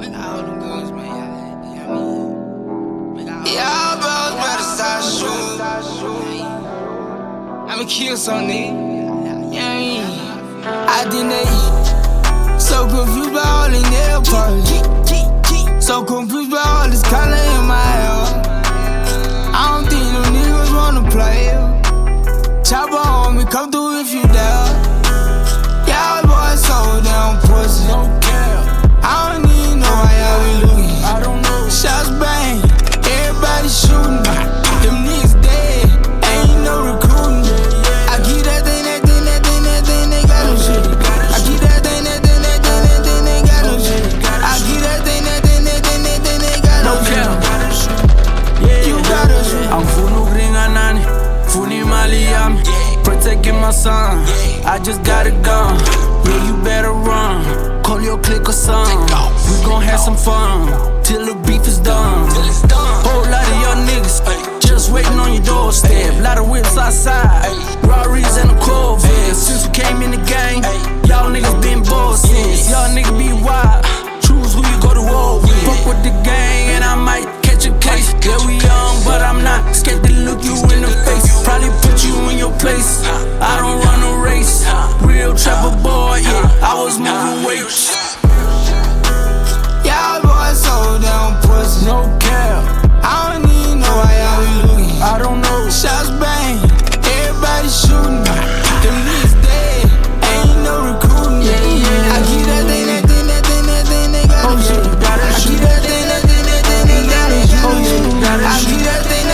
Yeah, bros better start shooting. I'ma kill some niggas. Yeah, I think they so confused by all the nail polish. So confused by all this color in my hair. I don't think them niggas wanna play. Chopper on me, come through if you dare. Y'all boys so damn pussy. I don't even know why y'all be looking. I don't know. Shots bang, everybody shooting. Them niggas dead, ain't no recruiting. I keep that thing, they got no shit. I keep that thing, they got no shit. I keep that thing, they got no shit. You gotta shoot. I'm funu gringa nani, funi Miami, protecting my son. I just got a gun, yeah, you better run. Call your clique or something. We gon' have some fun till the beef is done. Whole lot of y'all niggas just waiting on your doorstep. Lot of whips outside, Rarries and a Corvette. Since we came in the game, y'all niggas been bored since. Y'all niggas be wild, choose who you go to war with. Fuck with the gang and I might catch a case. Yeah, we young, but I'm not scared to look you in the face. Probably put you in your place. I don't run a race. Real trapper boy, yeah, I was moving weight. Y'all boys so damn pussy. No cap, I don't even know why y'all be looking. I don't know. Shots bang, everybody shooting. Them niggas dead, ain't no recruiting. I keep that thing, they got no shit. I keep that thing, they got no shit. I keep that thing,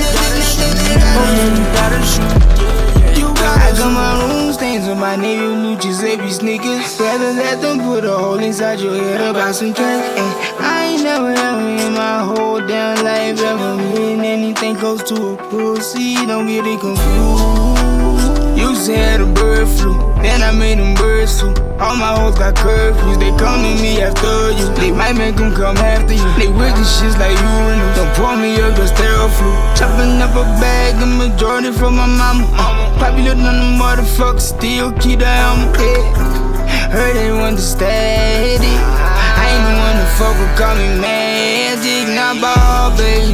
they got no shit. You gotta come my room, stains on my navy blue Giuseppe sneakers. Rather let them put a hole inside your head about some cash. I ain't never in my whole damn life ever been anything close to a pussy. Don't get it confused. Used to have the bird flu, then I made them birds too. All my hoes got curfews, they come to me after you. They might make them come after you. They wicked shits like urinal. Don't pour me up, just sterile flu. Chopping up a bag, a majority from my mama. Popular than the motherfucker, still keep the helmet. Heard they want to steady. I ain't the one to fuck with, call me magic, not ball, baby.